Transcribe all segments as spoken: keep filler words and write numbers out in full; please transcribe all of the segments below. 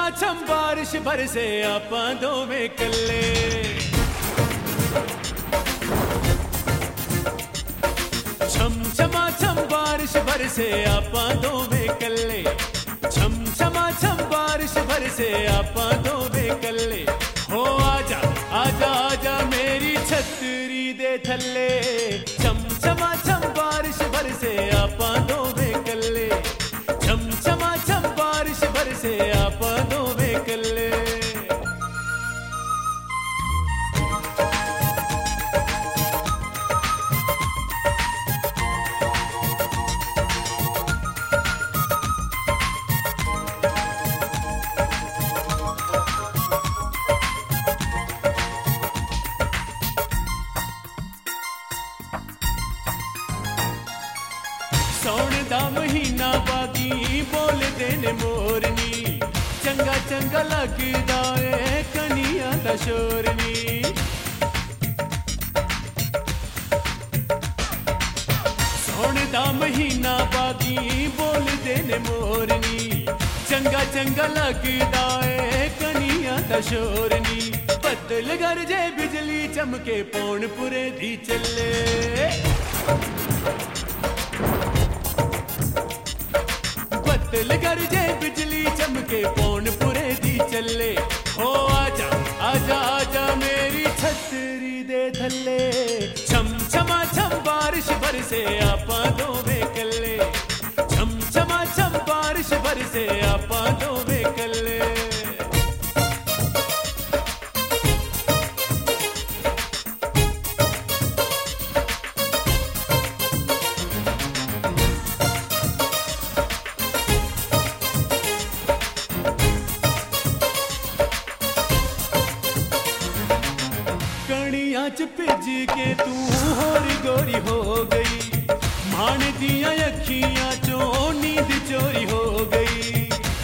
ਛਮਾ ਛਮ ਬਾਰਿਸ਼ ਬਰਸੇ ਆਪਾਂ ਦੋਵੇਂ ਕੱਲੇ ਛਮ ਛਮਾ ਛਮ ਬਾਰਿਸ਼ ਬਰਸੇ ਆਪਾਂ ਦੋਵੇਂ ਕੱਲੇ ਛਮ ਛਮਾ ਛਮ ਬਾਰਿਸ਼ ਬਰਸੇ ਆਪਾਂ ਦੋਵੇਂ ਕੱਲੇ ਹੋ ਆਜਾ ਆਜਾ ਆਜਾ ਮੇਰੀ ਛਤਰੀ ਦੇ ਥੱਲੇ ਛਮ ਛਮਾ ਛਮ ਬਾਰਿਸ਼ ਬਰਸੇ ਆਪਾਂ ਦੋਵੇਂ ਕੱਲੇ ਛਮ ਛਮਾ ਛਮ ਬਾਰਿਸ਼ ਬਰਸੇ ਆਪਾਂ ਦੋਵੇਂ ਕੱਲੇ सौण दा महीना बागी बोलदे ने मोरनी चंगा चंगा लगदा ए कनिया दा शोरनी सौण दा महीना बागी बोलदे ने मोरनी चंगा चंगा लगदा ए कनिया दा शोरनी बदल गरजे बिजली चमके पौनपुरे दी चले बदल गरजे बिजली चमके पौनपुरे दी चले हो आजा आजा आजा मेरी छतरी दे थल्ले छम छमा छम बारिश बरसे आपा दोवें कल्ले छम छमा छम बारिश बरसे आपा दोवें कल्ले कणियां च भिज के तू होरी गोरी हो गई मान दिया अखियां चो नींद चोरी हो गई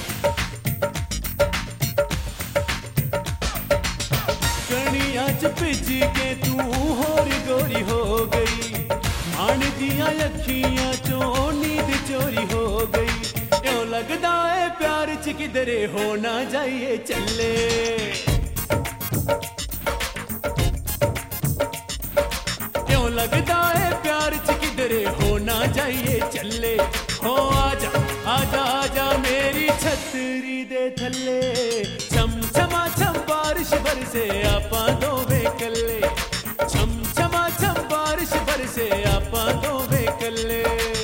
कणियां च भिज के तू होरी गोरी हो गई मान दिया अखियां चो नींद चोरी हो गई क्यों लगदा है प्यार च किधरे हो ना जाइए चले लगता है प्यार च किधरे हो ना जाइए चले हो आजा आजा आजा मेरी छतरी दे थल्ले छम छमा छम बारिश बरसे आपा दोवें कल्ले छम छमा छम बारिश बरसे आपा दोवें कल्ले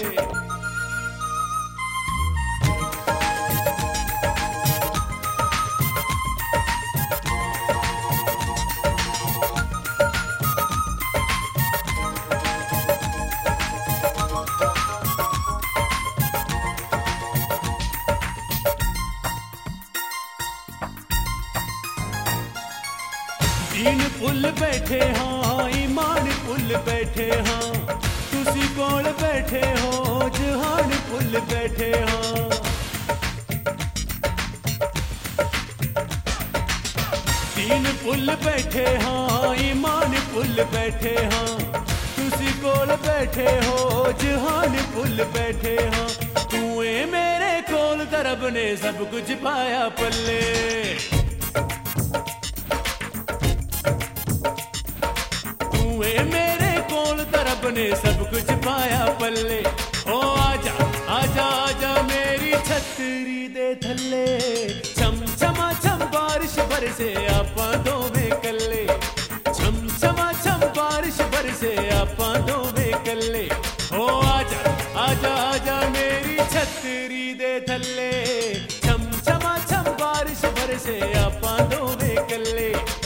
दीन पुल बैठे हाँ ईमान पुल बैठे हाँ तुसी कोल बैठे हो जहान पुल बैठे हाँ दीन पुल बैठे हाँ ईमान पुल बैठे हाँ तुसी कोल बैठे हो जहान पुल बैठे हाँ तू मेरे कोल तरब ने सब कुछ पाया पल्ले मेरे कोल तरब ने सब कुछ पाया पल्ले ओ आजा आजा आजा मेरी छतरी दे थल्ले छम छमा छम बारिश बरसे आपा दोवें कल्ले छम छमा छम बारिश बरसे आपा दोवें कल्ले ओ आजा आजा आजा मेरी छतरी दे थल्ले छम छमा छम बारिश बरसे आपा दोवें कल्ले